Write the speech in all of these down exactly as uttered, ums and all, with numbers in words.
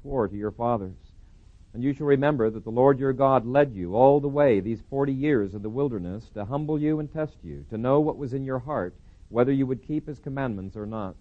swore to your fathers. And you shall remember that the Lord your God led you all the way these forty years in the wilderness to humble you and test you, to know what was in your heart, whether you would keep his commandments or not.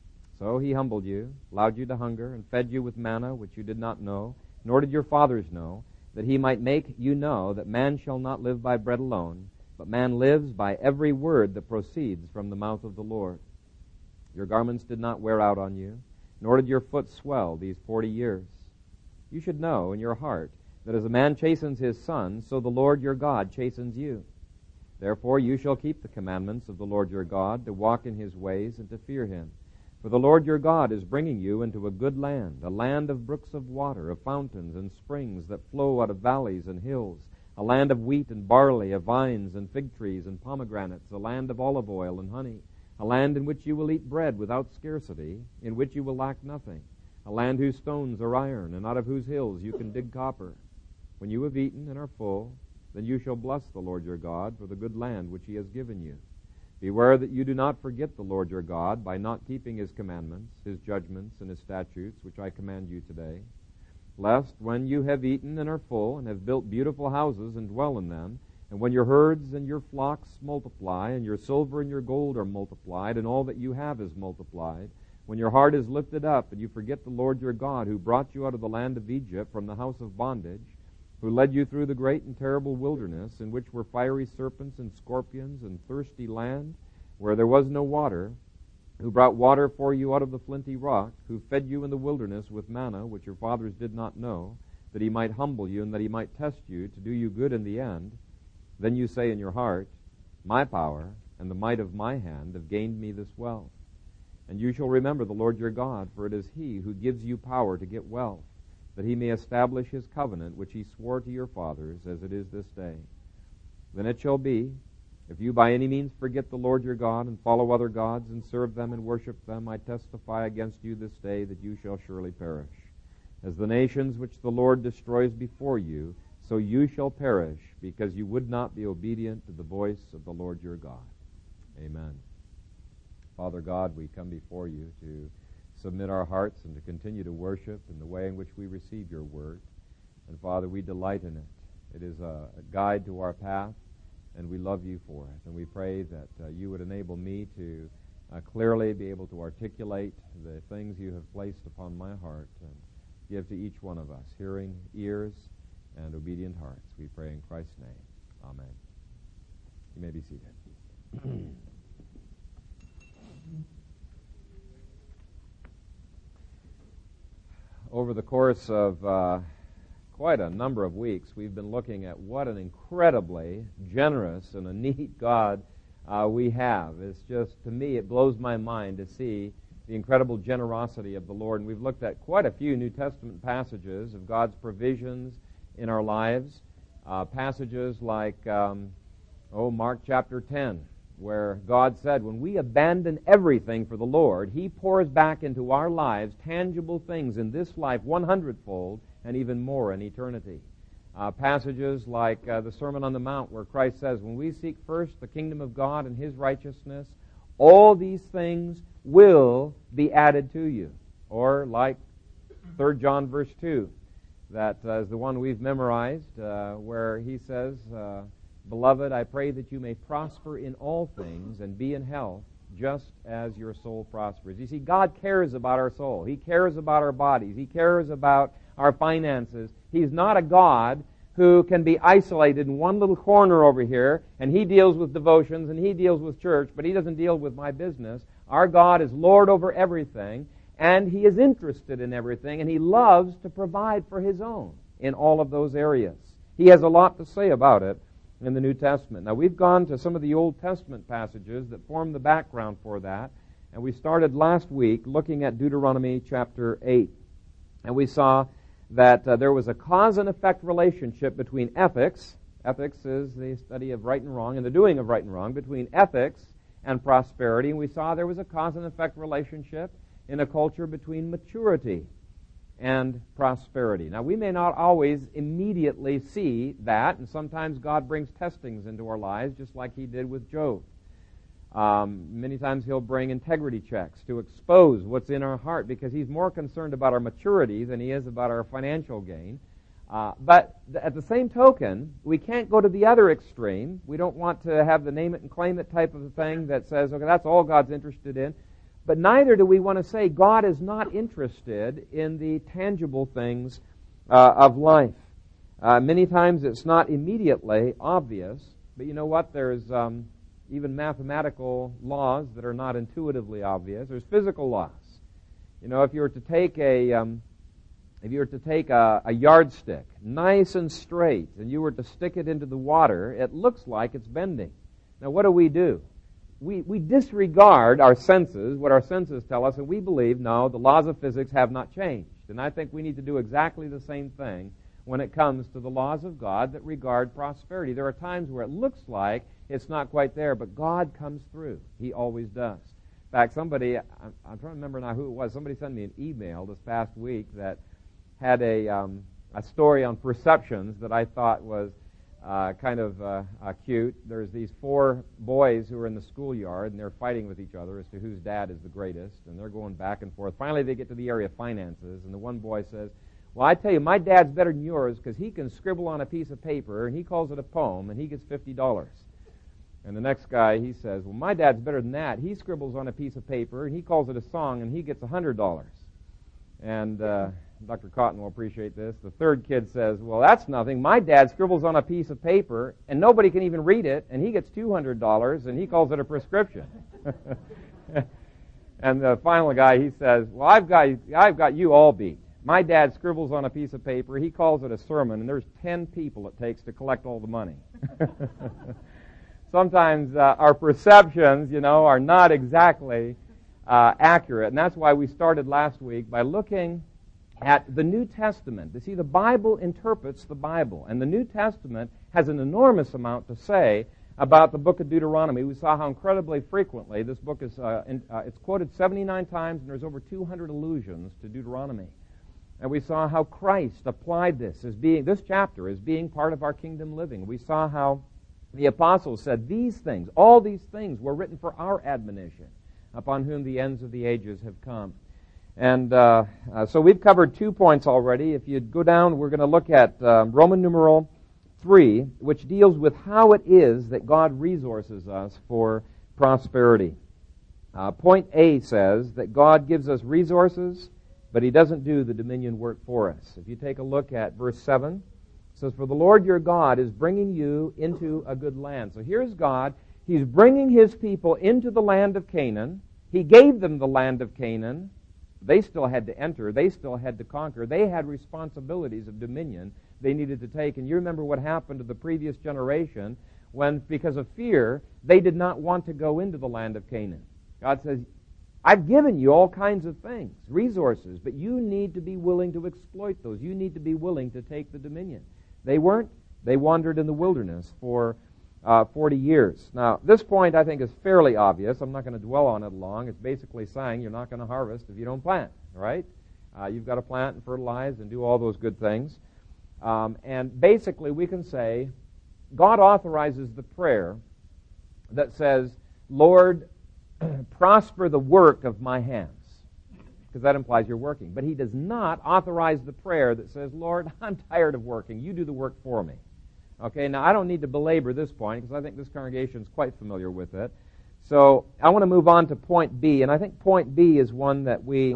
So he humbled you, allowed you to hunger, and fed you with manna which you did not know, nor did your fathers know, that he might make you know that man shall not live by bread alone, but man lives by every word that proceeds from the mouth of the Lord. Your garments did not wear out on you, nor did your foot swell these forty years. You should know in your heart that as a man chastens his son, so the Lord your God chastens you. Therefore you shall keep the commandments of the Lord your God, to walk in his ways and to fear him. For the Lord your God is bringing you into a good land, a land of brooks of water, of fountains and springs that flow out of valleys and hills, a land of wheat and barley, of vines and fig trees and pomegranates, a land of olive oil and honey, a land in which you will eat bread without scarcity, in which you will lack nothing, a land whose stones are iron, and out of whose hills you can dig copper. When you have eaten and are full, then you shall bless the Lord your God for the good land which he has given you. Beware that you do not forget the Lord your God by not keeping his commandments, his judgments, and his statutes, which I command you today. Lest, when you have eaten and are full, and have built beautiful houses and dwell in them, and when your herds and your flocks multiply, and your silver and your gold are multiplied, and all that you have is multiplied, when your heart is lifted up, and you forget the Lord your God, who brought you out of the land of Egypt from the house of bondage, who led you through the great and terrible wilderness, in which were fiery serpents and scorpions, and thirsty land, where there was no water, who brought water for you out of the flinty rock, who fed you in the wilderness with manna, which your fathers did not know, that he might humble you, and that he might test you, to do you good in the end. Then you say in your heart, my power and the might of my hand have gained me this wealth. And you shall remember the Lord your God, for it is he who gives you power to get wealth, that he may establish his covenant, which he swore to your fathers, as it is this day. Then it shall be, if you by any means forget the Lord your God, and follow other gods, and serve them and worship them, I testify against you this day that you shall surely perish. As the nations which the Lord destroys before you, so you shall perish, because you would not be obedient to the voice of the Lord your God. Amen. Father God, we come before you to submit our hearts and to continue to worship in the way in which we receive your word. And Father, we delight in it. It is a, a guide to our path, and we love you for it. And we pray that uh, you would enable me to uh, clearly be able to articulate the things you have placed upon my heart, and give to each one of us hearing ears and obedient hearts. We pray in Christ's name. Amen. You may be seated. Over the course of uh, quite a number of weeks, we've been looking at what an incredibly generous and a neat God uh, we have. It's just, to me, it blows my mind to see the incredible generosity of the Lord. And we've looked at quite a few New Testament passages of God's provisions in our lives. Uh, passages like, um, oh, Mark chapter ten, where God said, when we abandon everything for the Lord, he pours back into our lives tangible things in this life one hundredfold and even more in eternity. Uh, passages like uh, the Sermon on the Mount, where Christ says, when we seek first the kingdom of God and his righteousness, all these things will be added to you. Or like Third John verse two, that uh, is the one we've memorized, uh, where he says, uh, Beloved, I pray that you may prosper in all things and be in health, just as your soul prospers. You see, God cares about our soul. He cares about our bodies. He cares about our finances. He's not a God who can be isolated in one little corner over here, and he deals with devotions and he deals with church, but he doesn't deal with my business. Our God is Lord over everything, and he is interested in everything, and he loves to provide for his own in all of those areas. He has a lot to say about it in the New Testament. Now, we've gone to some of the Old Testament passages that form the background for that, and we started last week looking at Deuteronomy chapter eight. And we saw that uh, there was a cause and effect relationship between ethics, ethics is the study of right and wrong and the doing of right and wrong, between ethics and prosperity. And we saw there was a cause and effect relationship in a culture between maturity and prosperity. Now, we may not always immediately see that, and sometimes God brings testings into our lives, just like he did with Job. Um, many times he'll bring integrity checks to expose what's in our heart because he's more concerned about our maturity than he is about our financial gain. Uh, but th- at the same token, we can't go to the other extreme. We don't want to have the name it and claim it type of a thing that says, okay, that's all God's interested in. But neither do we want to say God is not interested in the tangible things uh, of life. Uh, many times it's not immediately obvious, but you know what? There's um, even mathematical laws that are not intuitively obvious. There's physical laws. You know, if you were to take a um, if you were to take a, a yardstick, nice and straight, and you were to stick it into the water, it looks like it's bending. Now, what do we do? We we disregard our senses, what our senses tell us, and we believe, no, the laws of physics have not changed. And I think we need to do exactly the same thing when it comes to the laws of God that regard prosperity. There are times where it looks like it's not quite there, but God comes through. He always does. In fact, somebody, I'm, I'm trying to remember now who it was, somebody sent me an email this past week that had a, um, a story on perceptions that I thought was uh, kind of uh, uh, cute. There's these four boys who are in the schoolyard, and they're fighting with each other as to whose dad is the greatest, and they're going back and forth. Finally, they get to the area of finances, and the one boy says, well, I tell you, my dad's better than yours because he can scribble on a piece of paper, and he calls it a poem, and he gets fifty dollars. And the next guy, he says, well, my dad's better than that. He scribbles on a piece of paper, and he calls it a song, and he gets one hundred dollars. And uh, Doctor Cotton will appreciate this. The third kid says, well, that's nothing. My dad scribbles on a piece of paper, and nobody can even read it, and he gets two hundred dollars, and he calls it a prescription. And the final guy, he says, well, I've got, I've got you all beat. My dad scribbles on a piece of paper, he calls it a sermon, and there's ten people it takes to collect all the money. Sometimes uh, our perceptions, you know, are not exactly uh, accurate, and that's why we started last week by looking at the New Testament. You see, the Bible interprets the Bible, and the New Testament has an enormous amount to say about the book of Deuteronomy. We saw how incredibly frequently this book is, uh, in, uh, it's quoted seventy-nine times, and there's over two hundred allusions to Deuteronomy. And we saw how Christ applied this as being, this chapter as being part of our kingdom living. We saw how the apostles said these things, all these things were written for our admonition, upon whom the ends of the ages have come. And uh, uh, so we've covered two points already. If you go down, we're going to look at um, Roman numeral three, which deals with how it is that God resources us for prosperity. Uh, point A says that God gives us resources, but He doesn't do the dominion work for us. If you take a look at verse seven, it says, for the Lord your God is bringing you into a good land. So here's God. He's bringing His people into the land of Canaan. He gave them the land of Canaan. They still had to enter. They still had to conquer. They had responsibilities of dominion they needed to take. And you remember what happened to the previous generation when, because of fear, they did not want to go into the land of Canaan. God says, I've given you all kinds of things, resources, but you need to be willing to exploit those. You need to be willing to take the dominion. They weren't. They wandered in the wilderness for uh, forty years. Now, this point I think is fairly obvious. I'm not going to dwell on it long. It's basically saying you're not going to harvest if you don't plant, right? Uh, you've got to plant and fertilize and do all those good things. Um, and basically we can say God authorizes the prayer that says, Lord, prosper the work of my hands, because that implies you're working. But He does not authorize the prayer that says, Lord, I'm tired of working. You do the work for me. Okay, now I don't need to belabor this point because I think this congregation is quite familiar with it. So I want to move on to point B, and I think point B is one that we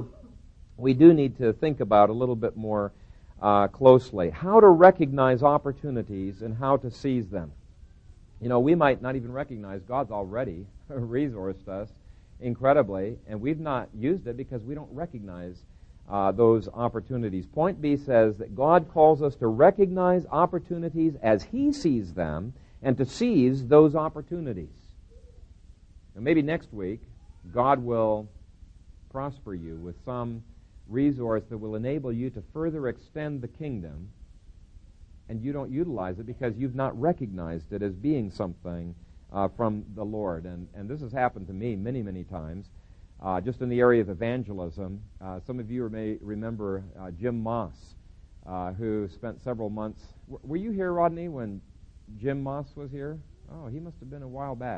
we do need to think about a little bit more uh, closely. How to recognize opportunities and how to seize them. You know, we might not even recognize God's already resourced us incredibly, and we've not used it because we don't recognize uh, those opportunities. Point B says that God calls us to recognize opportunities as He sees them and to seize those opportunities. And maybe next week, God will prosper you with some resource that will enable you to further extend the kingdom, and you don't utilize it because you've not recognized it as being something uh, from the Lord. And, and this has happened to me many, many times, uh, just in the area of evangelism. Uh, some of you may remember uh, Jim Moss, uh, who spent several months. W- were you here, Rodney, when Jim Moss was here? Oh, he must have been a while back.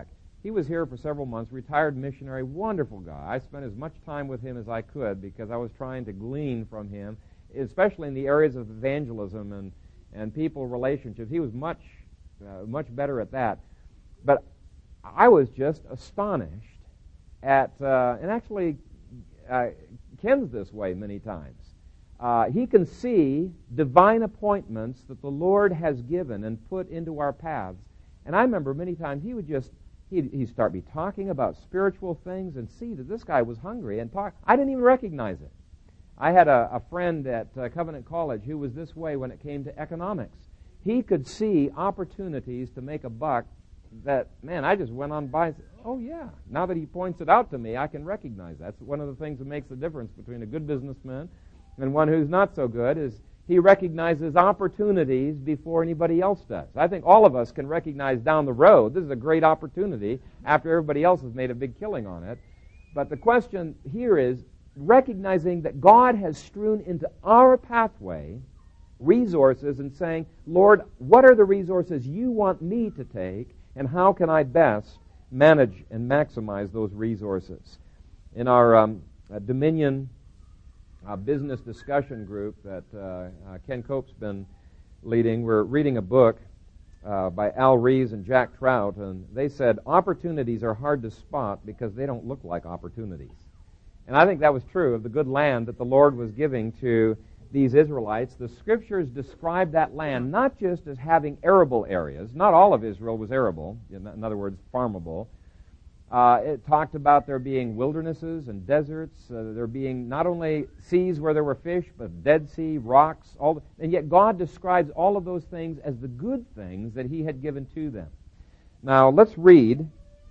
He was here for several months, retired missionary, wonderful guy. I spent as much time with him as I could because I was trying to glean from him, especially in the areas of evangelism and, and people relationships. He was much, uh, much better at that. But I was just astonished at, uh, and actually uh, Ken's this way many times. Uh, he can see divine appointments that the Lord has given and put into our paths. And I remember many times he would just, he'd, he'd start me talking about spiritual things and see that this guy was hungry and talk. I didn't even recognize it. I had a, a friend at uh, Covenant College who was this way when it came to economics. He could see opportunities to make a buck that, man, I just went on by and said, oh, yeah. Now that he points it out to me, I can recognize that. That's one of the things that makes the difference between a good businessman and one who's not so good is he recognizes opportunities before anybody else does. I think all of us can recognize down the road, this is a great opportunity after everybody else has made a big killing on it. But the question here is recognizing that God has strewn into our pathway resources and saying, Lord, what are the resources you want me to take, and how can I best manage and maximize those resources? In our um, uh, Dominion uh, business discussion group that uh, uh, Ken Cope's been leading, we're reading a book uh, by Al Rees and Jack Trout, and they said opportunities are hard to spot because they don't look like opportunities. And I think that was true of the good land that the Lord was giving to these Israelites. The Scriptures describe that land not just as having arable areas. Not all of Israel was arable, in other words, farmable. Uh, it talked about there being wildernesses and deserts, uh, there being not only seas where there were fish, but Dead Sea, rocks, all. The, and yet God describes all of those things as the good things that He had given to them. Now, let's read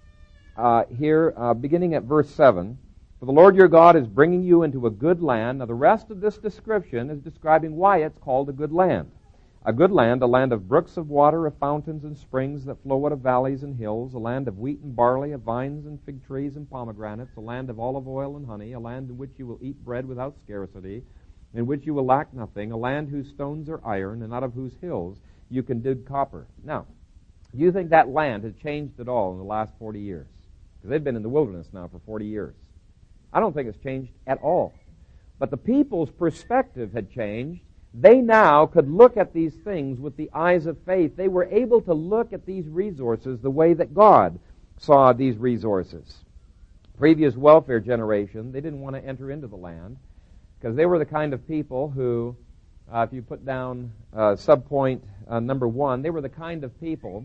uh, here, uh, beginning at verse seven. For the Lord your God is bringing you into a good land. Now, the rest of this description is describing why it's called a good land. A good land, a land of brooks of water, of fountains and springs that flow out of valleys and hills, a land of wheat and barley, of vines and fig trees and pomegranates, a land of olive oil and honey, a land in which you will eat bread without scarcity, in which you will lack nothing, a land whose stones are iron, and out of whose hills you can dig copper. Now, do you think that land has changed at all in the last forty years? Because they've been in the wilderness now for forty years. I don't think it's changed at all. But the people's perspective had changed. They now could look at these things with the eyes of faith. They were able to look at these resources the way that God saw these resources. Previous welfare generation, they didn't want to enter into the land because they were the kind of people who, uh, if you put down uh, subpoint uh, number one, they were the kind of people,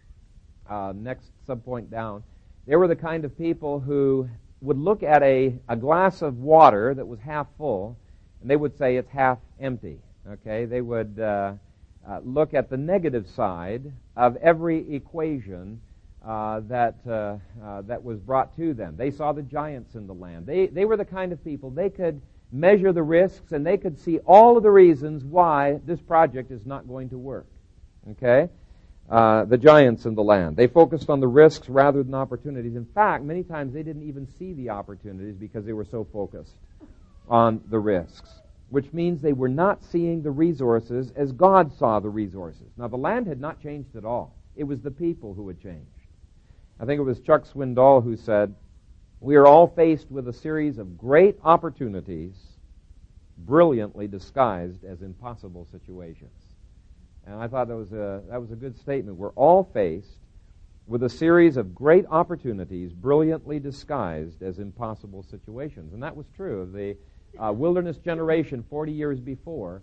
uh, next subpoint down, they were the kind of people who would look at a, a glass of water that was half full, and they would say it's half empty. Okay, they would uh, uh, look at the negative side of every equation uh, that uh, uh, that was brought to them. They saw the giants in the land. They they were the kind of people, they could measure the risks and they could see all of the reasons why this project is not going to work. Okay, uh, the giants in the land. They focused on the risks rather than opportunities. In fact, many times they didn't even see the opportunities because they were so focused on the risks, which means they were not seeing the resources as God saw the resources. Now, the land had not changed at all. It was the people who had changed. I think it was Chuck Swindoll who said, we are all faced with a series of great opportunities brilliantly disguised as impossible situations. And I thought that was a, that was a good statement. We're all faced with a series of great opportunities brilliantly disguised as impossible situations. And that was true of the Uh, wilderness generation forty years before.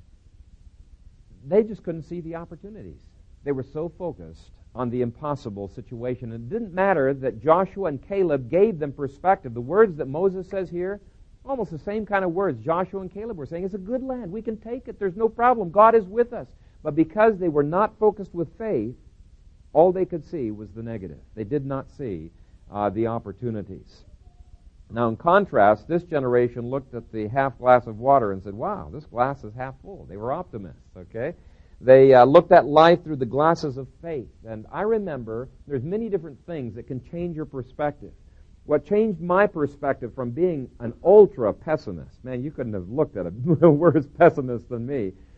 They just couldn't see the opportunities. They were so focused on the impossible situation. And it didn't matter that Joshua and Caleb gave them perspective. The words that Moses says here, almost the same kind of words Joshua and Caleb were saying. It's a good land. We can take it. There's no problem. God is with us. But because they were not focused with faith, all they could see was the negative. They did not see uh, the opportunities. Now, in contrast, this generation looked at the half glass of water and said, wow, this glass is half full. They were optimists, okay? They uh, looked at life through the glasses of faith. And I remember there's many different things that can change your perspective. What changed my perspective from being an ultra pessimist, man, you couldn't have looked at a worse pessimist than me,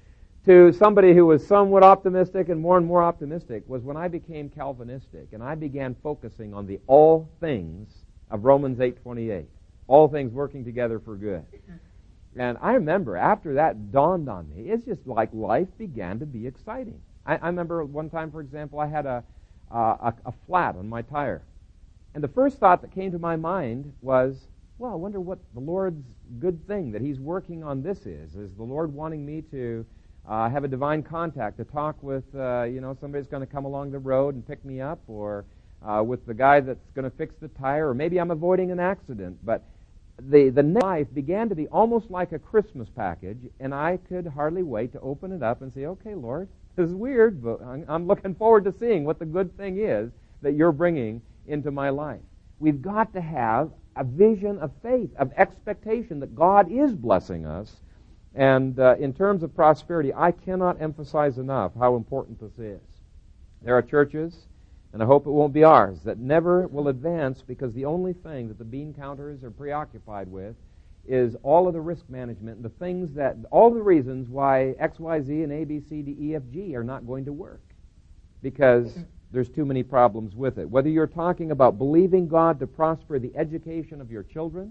to somebody who was somewhat optimistic and more and more optimistic was when I became Calvinistic and I began focusing on the all things of Romans eight twenty-eight. All things working together for good. And I remember after that dawned on me, it's just like life began to be exciting. I, I remember one time, for example, I had a, uh, a a flat on my tire. And the first thought that came to my mind was, well, I wonder what the Lord's good thing that He's working on this is. Is the Lord wanting me to uh, have a divine contact, to talk with, uh, you know, somebody that's going to come along the road and pick me up, or uh, with the guy that's going to fix the tire, or maybe I'm avoiding an accident. But the, the next life began to be almost like a Christmas package, and I could hardly wait to open it up and say, okay, Lord, this is weird, but I'm, I'm looking forward to seeing what the good thing is that you're bringing into my life. We've got to have a vision of faith, of expectation that God is blessing us. And uh, in terms of prosperity, I cannot emphasize enough how important this is. There are churches, and I hope it won't be ours, that never will advance because the only thing that the bean counters are preoccupied with is all of the risk management and the things that, all the reasons why X, Y, Z, and A, B, C, D, E, F, G are not going to work. Because there's too many problems with it. Whether you're talking about believing God to prosper the education of your children,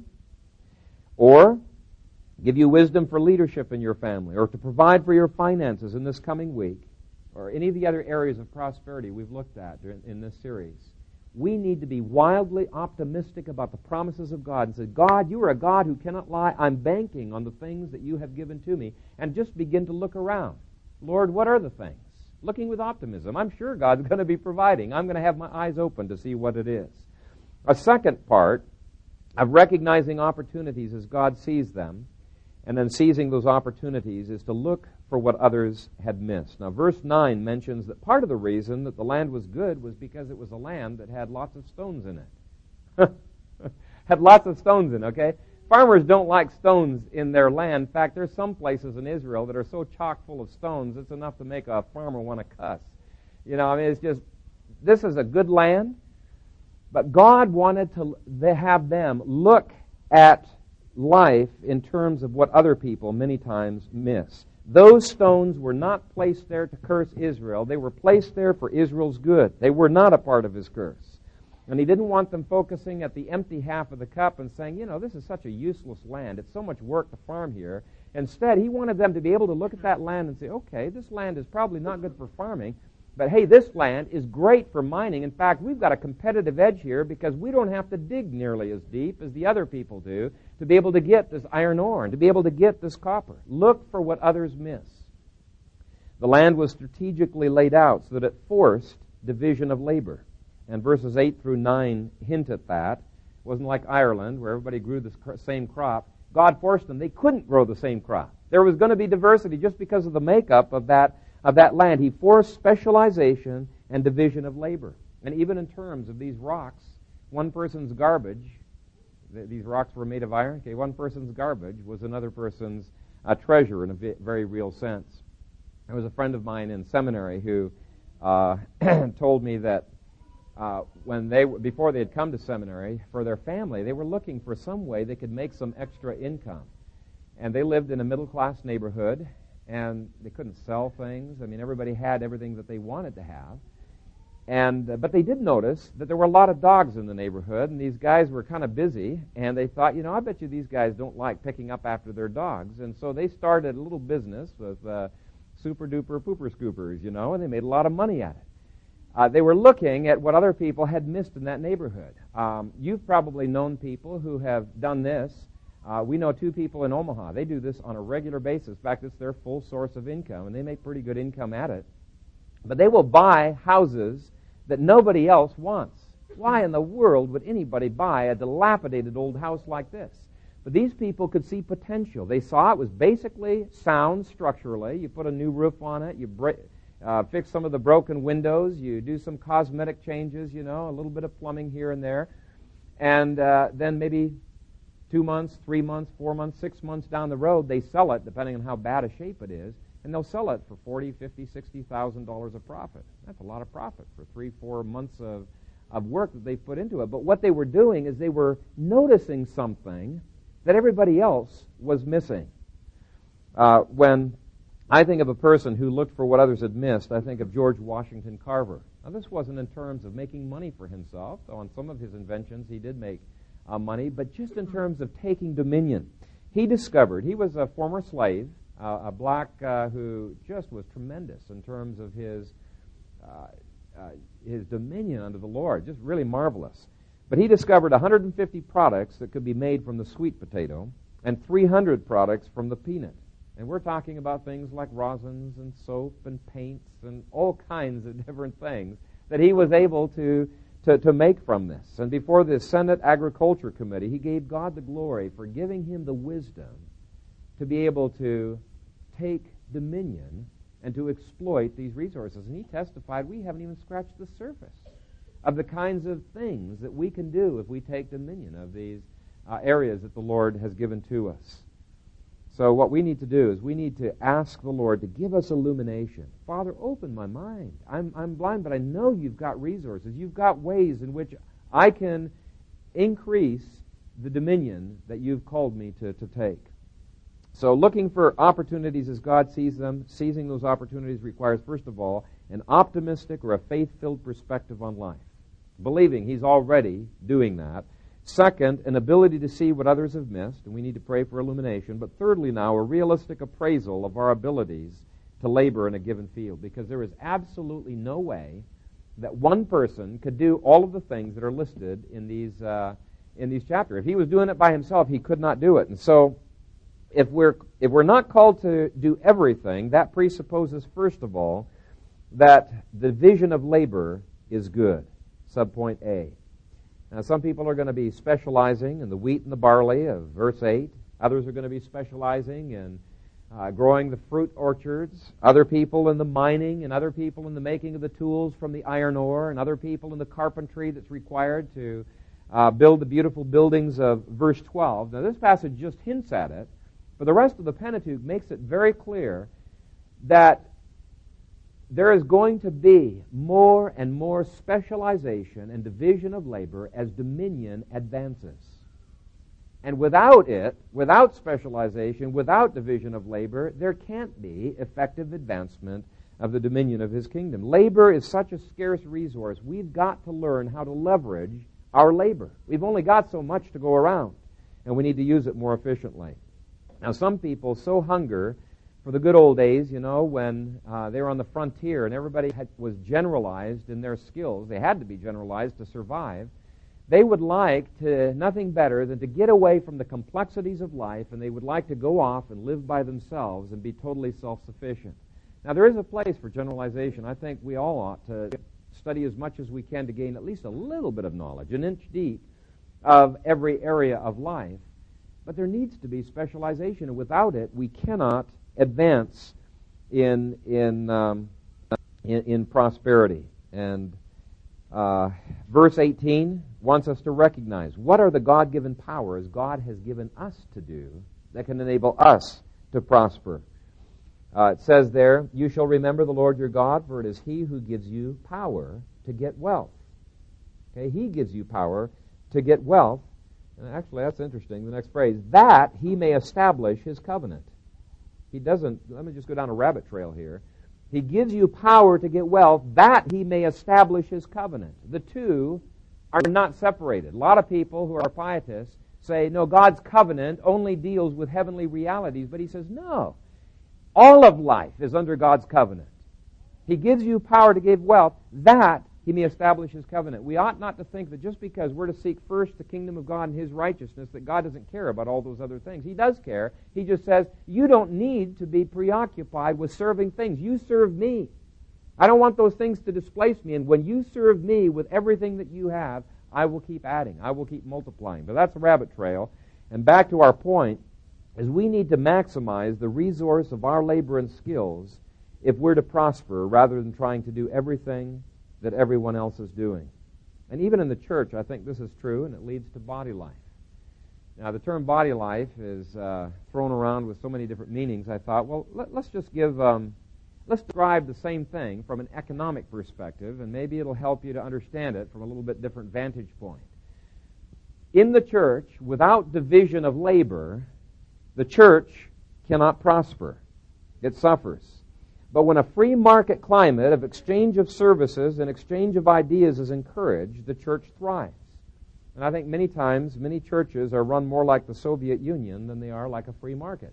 or give you wisdom for leadership in your family, or to provide for your finances in this coming week, or any of the other areas of prosperity we've looked at in this series, we need to be wildly optimistic about the promises of God and say, God, you are a God who cannot lie. I'm banking on the things that you have given to me. And just begin to look around. Lord, what are the things? Looking with optimism. I'm sure God's going to be providing. I'm going to have my eyes open to see what it is. A second part of recognizing opportunities as God sees them, and then seizing those opportunities, is to look for what others had missed. Now, verse nine mentions that part of the reason that the land was good was because it was a land that had lots of stones in it. Had lots of stones in it, okay? Farmers don't like stones in their land. In fact, there's some places in Israel that are so chock full of stones, it's enough to make a farmer want to cuss. You know, I mean, it's just, this is a good land, but God wanted to have them look at life in terms of what other people many times miss. Those stones were not placed there to curse Israel. They were placed there for Israel's good. They were not a part of His curse. And He didn't want them focusing at the empty half of the cup and saying, you know, this is such a useless land. It's so much work to farm here. Instead, He wanted them to be able to look at that land and say, okay, this land is probably not good for farming, but hey, this land is great for mining. In fact, we've got a competitive edge here because we don't have to dig nearly as deep as the other people do to be able to get this iron ore and to be able to get this copper. Look for what others miss. The land was strategically laid out so that it forced division of labor. And verses eight through nine hint at that. It wasn't like Ireland where everybody grew the same crop. God forced them. They couldn't grow the same crop. There was going to be diversity just because of the makeup of that of that land. He forced specialization and division of labor. And even in terms of these rocks, one person's garbage, th- these rocks were made of iron, okay, one person's garbage was another person's uh, treasure in a v- very real sense. There was a friend of mine in seminary who uh, told me that uh, when they before they had come to seminary, for their family, they were looking for some way they could make some extra income. And they lived in a middle-class neighborhood, and they couldn't sell things. I mean, everybody had everything that they wanted to have. And uh, but they did notice that there were a lot of dogs in the neighborhood, and these guys were kind of busy, and they thought, you know, I bet you these guys don't like picking up after their dogs. And so they started a little business with uh, super-duper pooper scoopers, you know, and they made a lot of money at it. Uh, they were looking at what other people had missed in that neighborhood. Um, you've probably known people who have done this. Uh, we know two people in Omaha. They do this on a regular basis. In fact, it's their full source of income, and they make pretty good income at it. But they will buy houses that nobody else wants. Why in the world would anybody buy a dilapidated old house like this? But these people could see potential. They saw it was basically sound structurally. You put a new roof on it. You break, uh, fix some of the broken windows. You do some cosmetic changes, you know, a little bit of plumbing here and there. And uh, then maybe two months, three months, four months, six months down the road, they sell it, depending on how bad a shape it is, and they'll sell it for forty, fifty, sixty thousand dollars of profit. That's a lot of profit for three, four months of, of work that they put into it. But what they were doing is they were noticing something that everybody else was missing. Uh, when I think of a person who looked for what others had missed. I think of George Washington Carver. Now, this wasn't in terms of making money for himself, though on some of his inventions he did make uh, money, but just in terms of taking dominion. He discovered, he was a former slave, uh, a black uh, who just was tremendous in terms of his uh, uh, his dominion under the Lord, just really marvelous. But he discovered one hundred fifty products that could be made from the sweet potato and three hundred products from the peanut. And we're talking about things like rosins and soap and paints and all kinds of different things that he was able to, to, to make from this. And before the Senate Agriculture Committee, he gave God the glory for giving him the wisdom to be able to take dominion and to exploit these resources. And he testified, we haven't even scratched the surface of the kinds of things that we can do if we take dominion of these uh, areas that the Lord has given to us. So what we need to do is we need to ask the Lord to give us illumination. Father, open my mind. I'm, I'm blind, but I know you've got resources. You've got ways in which I can increase the dominion that you've called me to, to take. So looking for opportunities as God sees them, seizing those opportunities requires, first of all, an optimistic or a faith-filled perspective on life, believing He's already doing that. Second, an ability to see what others have missed, and we need to pray for illumination. But thirdly now, a realistic appraisal of our abilities to labor in a given field, because there is absolutely no way that one person could do all of the things that are listed in these uh, in these chapters. If he was doing it by himself, he could not do it. And so if we're if we're not called to do everything, that presupposes, first of all, that the division of labor is good. Subpoint A. Now, some people are going to be specializing in the wheat and the barley of verse eight. Others are going to be specializing in uh, growing the fruit orchards. Other people in the mining, and other people in the making of the tools from the iron ore, and other people in the carpentry that's required to uh, build the beautiful buildings of verse twelve. Now, this passage just hints at it, but the rest of the Pentateuch makes it very clear that there is going to be more and more specialization and division of labor as dominion advances. And without it, without specialization, without division of labor, there can't be effective advancement of the dominion of His kingdom. Labor is such a scarce resource. We've got to learn how to leverage our labor. We've only got so much to go around, and we need to use it more efficiently. Now, some people so hunger for the good old days, you know, when uh, they were on the frontier and everybody had, was generalized in their skills. They had to be generalized to survive. They would like to nothing better than to get away from the complexities of life, and they would like to go off and live by themselves and be totally self-sufficient. Now, there is a place for generalization. I think we all ought to study as much as we can to gain at least a little bit of knowledge, an inch deep, of every area of life. But there needs to be specialization, and without it, we cannot advance in in um, in, in prosperity. And uh, verse eighteen wants us to recognize what are the God-given powers God has given us to do that can enable us to prosper. Uh, it says there, "You shall remember the Lord your God, for it is He who gives you power to get wealth." Okay, He gives you power to get wealth. And actually, that's interesting. The next phrase, that He may establish His covenant. He doesn't, let me just go down a rabbit trail here. He gives you power to get wealth, that He may establish His covenant. The two are not separated. A lot of people who are pietists say, no, God's covenant only deals with heavenly realities. But He says, no. All of life is under God's covenant. He gives you power to give wealth, that He may establish His covenant. We ought not to think that just because we're to seek first the kingdom of God and His righteousness, that God doesn't care about all those other things. He does care. He just says, you don't need to be preoccupied with serving things. You serve me. I don't want those things to displace me. And when you serve me with everything that you have, I will keep adding. I will keep multiplying. But that's a rabbit trail. And back to our point, is we need to maximize the resource of our labor and skills if we're to prosper, rather than trying to do everything that everyone else is doing. And even in the church, I think this is true, and it leads to body life. Now, the term body life is uh, thrown around with so many different meanings. I thought, well, let, let's just give, um, let's describe the same thing from an economic perspective, and maybe it'll help you to understand it from a little bit different vantage point. In the church, without division of labor, the church cannot prosper. It suffers. But when a free market climate of exchange of services and exchange of ideas is encouraged, the church thrives. And I think many times, many churches are run more like the Soviet Union than they are like a free market.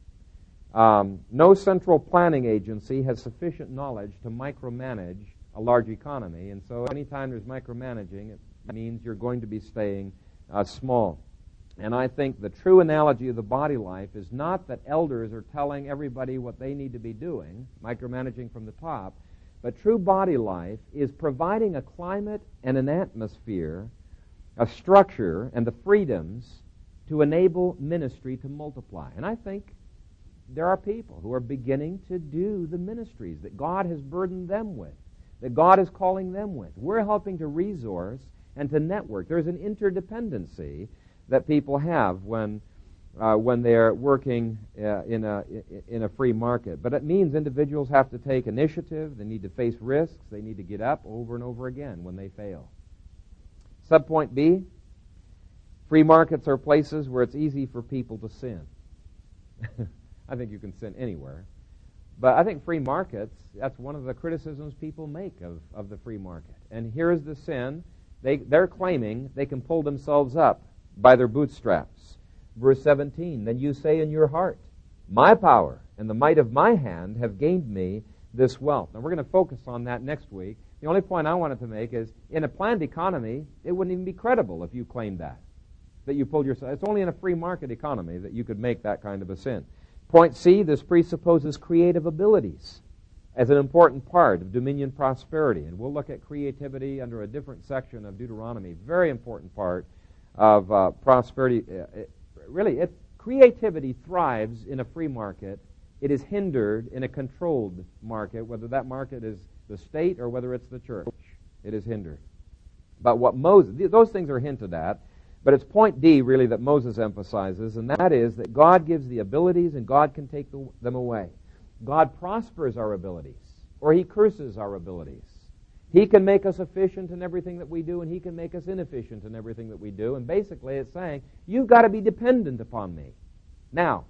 Um, no central planning agency has sufficient knowledge to micromanage a large economy, and so anytime there's micromanaging, it means you're going to be staying uh, small. And I think the true analogy of the body life is not that elders are telling everybody what they need to be doing, micromanaging from the top, but true body life is providing a climate and an atmosphere, a structure, and the freedoms to enable ministry to multiply. And I think there are people who are beginning to do the ministries that God has burdened them with, that God is calling them with. We're helping to resource and to network. There's an interdependency that people have when uh, when they're working uh, in a in a free market. But it means individuals have to take initiative. They need to face risks. They need to get up over and over again when they fail. Subpoint B, free markets are places where it's easy for people to sin. I think you can sin anywhere. But I think free markets, that's one of the criticisms people make of, of the free market. And here's the sin. They, they're claiming they can pull themselves up by their bootstraps. Verse seventeen, then you say in your heart, my power and the might of my hand have gained me this wealth. Now we're going to focus on that next week. The only point I wanted to make is, in a planned economy, it wouldn't even be credible if you claimed that, that you pulled yourself. It's only in a free market economy that you could make that kind of a sin. Point C, this presupposes creative abilities as an important part of dominion prosperity. And we'll look at creativity under a different section of Deuteronomy. Very important part of uh, prosperity. Uh, it, really, it, creativity thrives in a free market. It is hindered in a controlled market, whether that market is the state or whether it's the church. It is hindered. But what Moses, those things are hinted at, but it's point D really that Moses emphasizes, and that is that God gives the abilities and God can take the, them away. God prospers our abilities, or He curses our abilities. He can make us efficient in everything that we do, and He can make us inefficient in everything that we do. And basically it's saying, you've got to be dependent upon me. Now,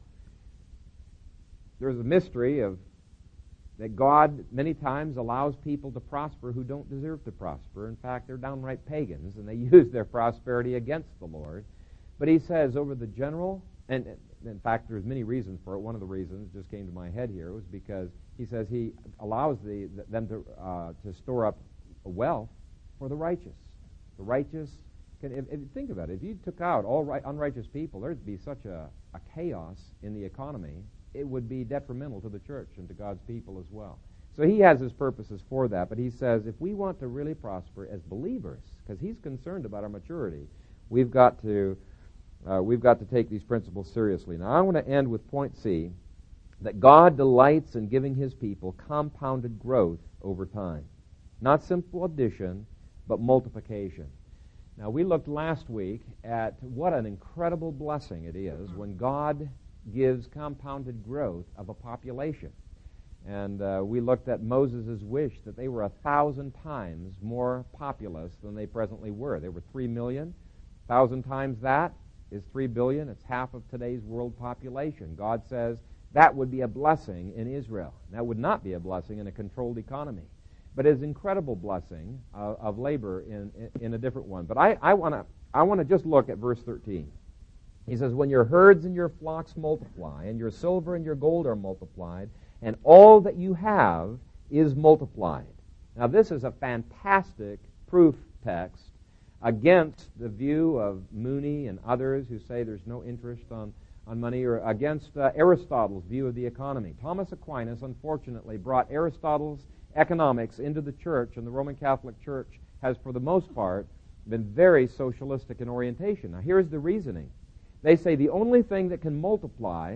there's a mystery of that God many times allows people to prosper who don't deserve to prosper. In fact, they're downright pagans, and they use their prosperity against the Lord. But He says over the general, and in fact, there's many reasons for it. One of the reasons just came to my head here was because He says He allows the, them to uh, to store up wealth for the righteous. The righteous can, if, if you think about it, if you took out all right, unrighteous people, there'd be such a, a chaos in the economy. It would be detrimental to the church and to God's people as well. So He has His purposes for that, but He says if we want to really prosper as believers, because He's concerned about our maturity, we've got to uh, we've got to take these principles seriously. Now I want to end with point C, that God delights in giving His people compounded growth over time. Not simple addition, but multiplication. Now we looked last week at what an incredible blessing it is when God gives compounded growth of a population. And uh, we looked at Moses' wish that they were a thousand times more populous than they presently were. They were three million. A thousand times that is three billion. It's half of today's world population. God says that would be a blessing in Israel. That would not be a blessing in a controlled economy. But it's an incredible blessing uh, of labor in, in, in a different one. But I, I want to I want to just look at verse thirteen. He says, when your herds and your flocks multiply, and your silver and your gold are multiplied, and all that you have is multiplied. Now this is a fantastic proof text against the view of Mooney and others who say there's no interest on, on money, or against uh, Aristotle's view of the economy. Thomas Aquinas, unfortunately, brought Aristotle's economics into the church, and the Roman Catholic Church has, for the most part, been very socialistic in orientation. Now here's the reasoning. They say the only thing that can multiply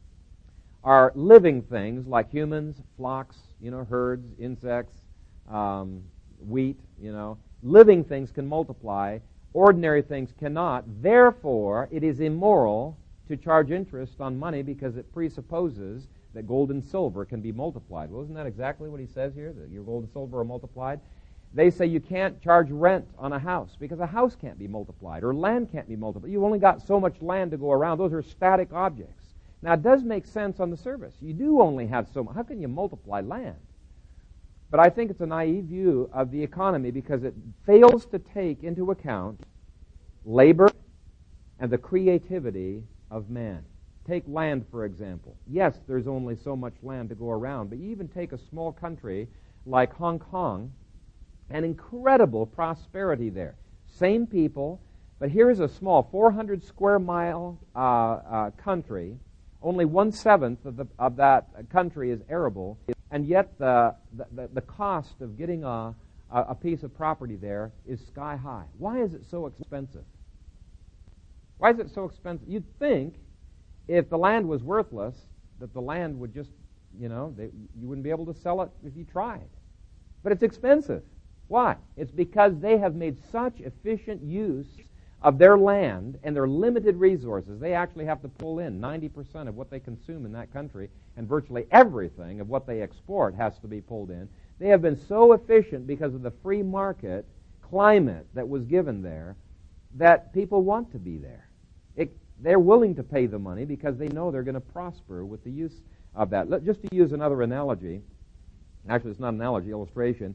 are living things like humans, flocks, you know, herds, insects, um, wheat, you know. Living things can multiply. Ordinary things cannot. Therefore, it is immoral to charge interest on money because it presupposes that gold and silver can be multiplied. Well, isn't that exactly what he says here, that your gold and silver are multiplied? They say you can't charge rent on a house because a house can't be multiplied or land can't be multiplied. You've only got so much land to go around. Those are static objects. Now, it does make sense on the surface. You do only have so much. How can you multiply land? But I think it's a naive view of the economy because it fails to take into account labor and the creativity of man. Take land, for example. Yes, there's only so much land to go around, but you even take a small country like Hong Kong, an incredible prosperity there. Same people, but here's a small four hundred square mile uh, uh, country. Only one-seventh of, the, of that country is arable, and yet the, the, the cost of getting a, a piece of property there is sky high. Why is it so expensive? Why is it so expensive? You'd think if the land was worthless, that the land would just, you know, they, you wouldn't be able to sell it if you tried. But it's expensive. Why? It's because they have made such efficient use of their land and their limited resources. They actually have to pull in ninety percent of what they consume in that country, and virtually everything of what they export has to be pulled in. They have been so efficient because of the free market climate that was given there that people want to be there. It, they're willing to pay the money because they know they're going to prosper with the use of that. Let, just to use another analogy, actually it's not an analogy, illustration.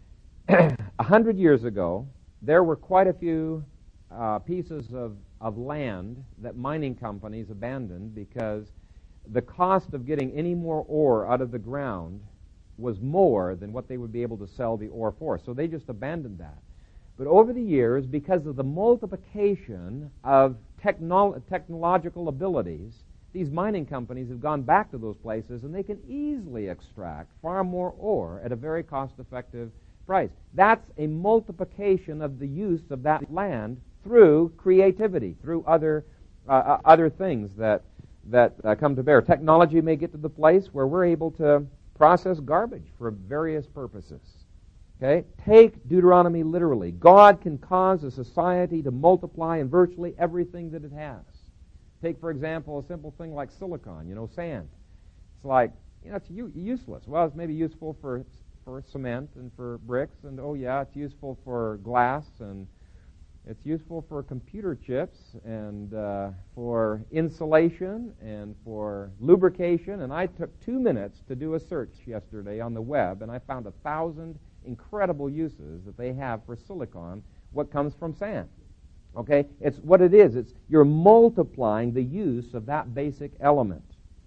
A hundred years ago, there were quite a few uh, pieces of, of land that mining companies abandoned because the cost of getting any more ore out of the ground was more than what they would be able to sell the ore for. So they just abandoned that. But over the years, because of the multiplication of technolo- technological abilities, these mining companies have gone back to those places and they can easily extract far more ore at a very cost-effective price. That's a multiplication of the use of that land through creativity, through other uh, uh, other things that that uh, come to bear. Technology may get to the place where we're able to process garbage for various purposes. Okay? Take Deuteronomy literally. God can cause a society to multiply in virtually everything that it has. Take, for example, a simple thing like silicon, you know, sand. It's like, you know, it's u- useless. Well, it's maybe useful for for cement and for bricks, and oh yeah, it's useful for glass, and it's useful for computer chips, and uh, for insulation, and for lubrication. And I took two minutes to do a search yesterday on the web, and I found a thousand incredible uses that they have for silicon, what comes from sand. Okay? It's what it is. It's you're multiplying the use of that basic element.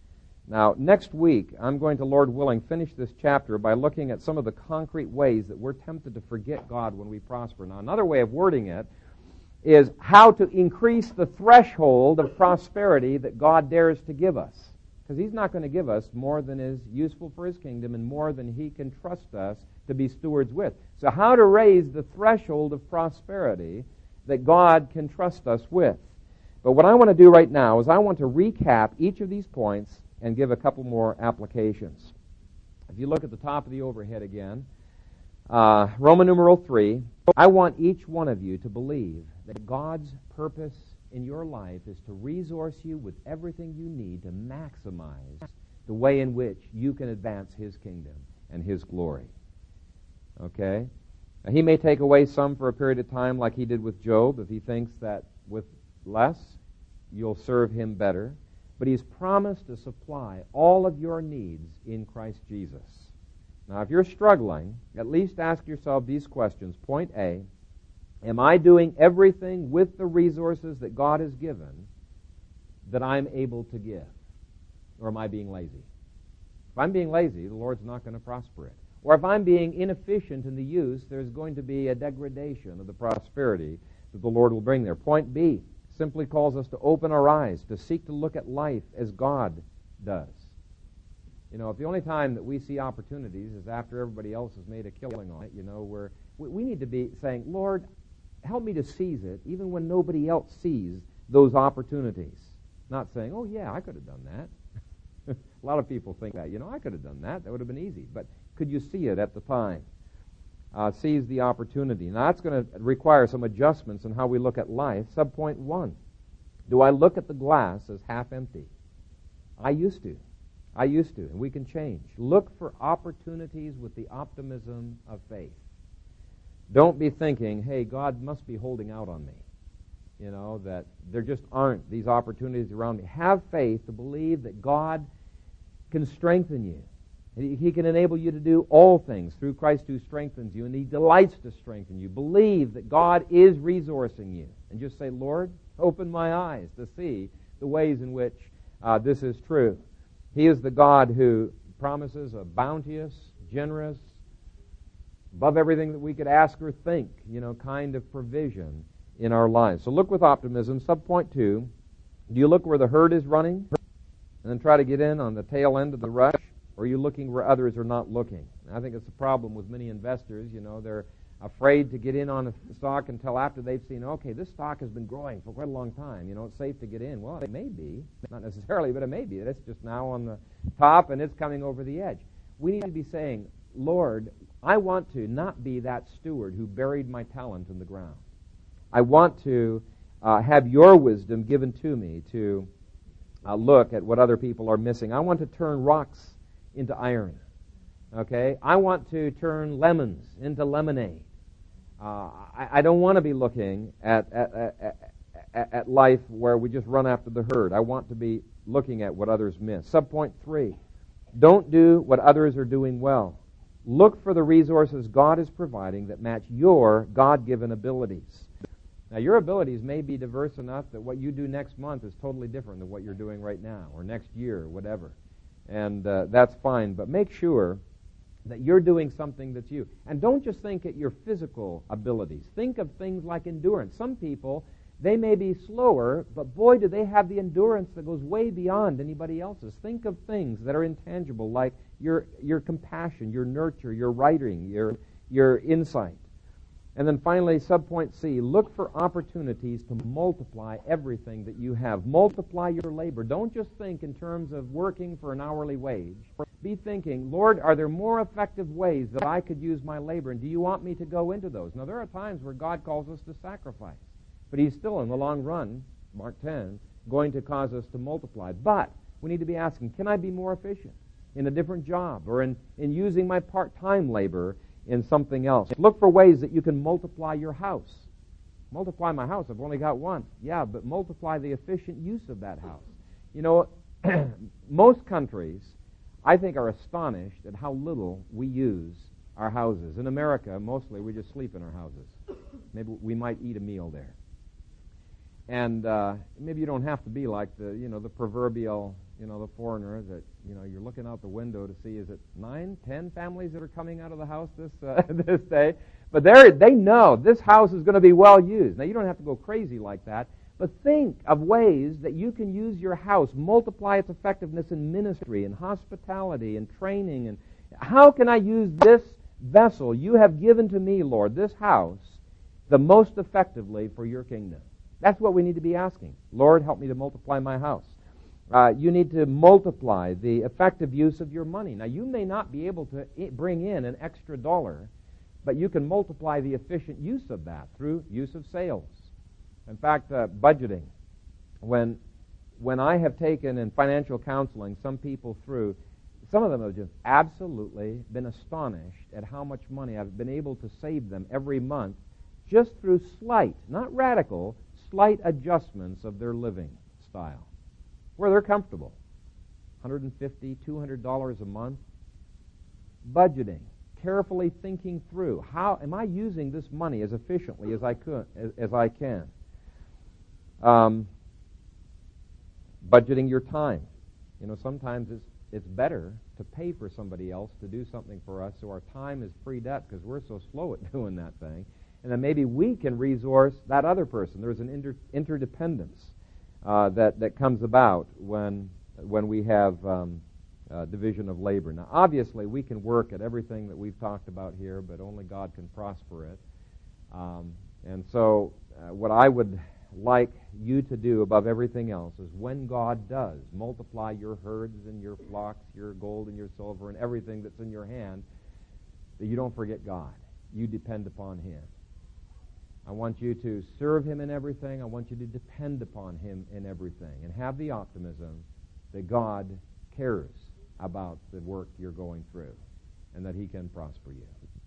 Now, next week, I'm going to, Lord willing, finish this chapter by looking at some of the concrete ways that we're tempted to forget God when we prosper. Now, another way of wording it is how to increase the threshold of prosperity that God dares to give us. Because He's not going to give us more than is useful for His kingdom and more than He can trust us to be stewards with. So how to raise the threshold of prosperity that God can trust us with. But what I want to do right now is I want to recap each of these points and give a couple more applications. If you look at the top of the overhead again, uh, Roman numeral three, I want each one of you to believe that God's purpose in your life is to resource you with everything you need to maximize the way in which you can advance His kingdom and His glory. Okay? Now, He may take away some for a period of time like He did with Job if He thinks that with less you'll serve Him better. But He's promised to supply all of your needs in Christ Jesus. Now, if you're struggling, at least ask yourself these questions. Point A, am I doing everything with the resources that God has given that I'm able to give? Or am I being lazy? If I'm being lazy, the Lord's not going to prosper it. Or if I'm being inefficient in the use, there's going to be a degradation of the prosperity that the Lord will bring there. Point B simply calls us to open our eyes, to seek to look at life as God does. You know, if the only time that we see opportunities is after everybody else has made a killing on it, you know, we're, we, we need to be saying, Lord, help me to seize it, even when nobody else sees those opportunities. Not saying, oh, yeah, I could have done that. A lot of people think that, you know, I could have done that. That would have been easy. But could you see it at the time? Uh, seize the opportunity. Now, that's going to require some adjustments in how we look at life. Subpoint one, do I look at the glass as half empty? I used to. I used to, and we can change. Look for opportunities with the optimism of faith. Don't be thinking, hey, God must be holding out on me. you know, that there just aren't these opportunities around me. Have faith to believe that God can strengthen you. He can enable you to do all things through Christ who strengthens you, and He delights to strengthen you. Believe that God is resourcing you. And just say, Lord, open my eyes to see the ways in which uh, this is true. He is the God who promises a bounteous, generous, above everything that we could ask or think, you know, kind of provision in our lives. So look with optimism. Subpoint two, do you look where the herd is running and then try to get in on the tail end of the rush? Or are you looking where others are not looking? And I think it's a problem with many investors. You know, they're afraid to get in on a stock until after they've seen, okay, this stock has been growing for quite a long time. You know, it's safe to get in. Well, it may be. Not necessarily, but it may be. It's just now on the top and it's coming over the edge. We need to be saying, Lord, I want to not be that steward who buried my talent in the ground. I want to uh, have your wisdom given to me to uh, look at what other people are missing. I want to turn rocks into iron. Okay? I want to turn lemons into lemonade. Uh, I, I don't want to be looking at, at, at, at, at life where we just run after the herd. I want to be looking at what others miss. Subpoint three, don't do what others are doing well. Look for the resources God is providing that match your God-given abilities. Now, your abilities may be diverse enough that what you do next month is totally different than what you're doing right now, or next year, or whatever. And uh, that's fine, but make sure that you're doing something that's you. And don't just think at your physical abilities. Think of things like endurance. Some people, they may be slower, but boy, do they have the endurance that goes way beyond anybody else's. Think of things that are intangible, like your your compassion, your nurture, your writing, your your insight. And then finally, subpoint C, look for opportunities to multiply everything that you have. Multiply your labor. Don't just think in terms of working for an hourly wage. Be thinking, Lord, are there more effective ways that I could use my labor, and do you want me to go into those? Now, there are times where God calls us to sacrifice, but He's still, in the long run, Mark ten, going to cause us to multiply. But we need to be asking, can I be more efficient in a different job, or in, in using my part-time labor in something else? Look for ways that you can multiply your house. Multiply my house, I've only got one. Yeah, but multiply the efficient use of that house. You know, most countries, I think, are astonished at how little we use our houses. In America, mostly we just sleep in our houses. Maybe we might eat a meal there. And uh, maybe you don't have to be like the, you know, the proverbial, you know, the foreigner that, you know, you're looking out the window to see, is it nine, ten families that are coming out of the house this uh, this day? But they they know this house is going to be well used. Now, you don't have to go crazy like that, but think of ways that you can use your house, multiply its effectiveness in ministry and hospitality and training. And how can I use this vessel you have given to me, Lord, this house, the most effectively for your kingdom? That's what we need to be asking. Lord, help me to multiply my house. Uh, you need to multiply the effective use of your money. Now, you may not be able to I- bring in an extra dollar, but you can multiply the efficient use of that through use of sales. In fact, uh, budgeting. When when I have taken in financial counseling some people through, some of them have just absolutely been astonished at how much money I've been able to save them every month just through slight, not radical, slight adjustments of their living style, where they're comfortable. one hundred fifty dollars, two hundred dollars a month. Budgeting, carefully thinking through, how am I using this money as efficiently as I could, as, as I can? Um, budgeting your time. You know, sometimes it's it's better to pay for somebody else to do something for us so our time is freed up because we're so slow at doing that thing. And then maybe we can resource that other person. There's an inter- interdependence uh, that, that comes about when when we have um, uh, division of labor. Now, obviously, we can work at everything that we've talked about here, but only God can prosper it. Um, and so uh, what I would like you to do above everything else is when God does multiply your herds and your flocks, your gold and your silver and everything that's in your hand, that you don't forget God. You depend upon Him. I want you to serve Him in everything. I want you to depend upon Him in everything and have the optimism that God cares about the work you're going through and that He can prosper you.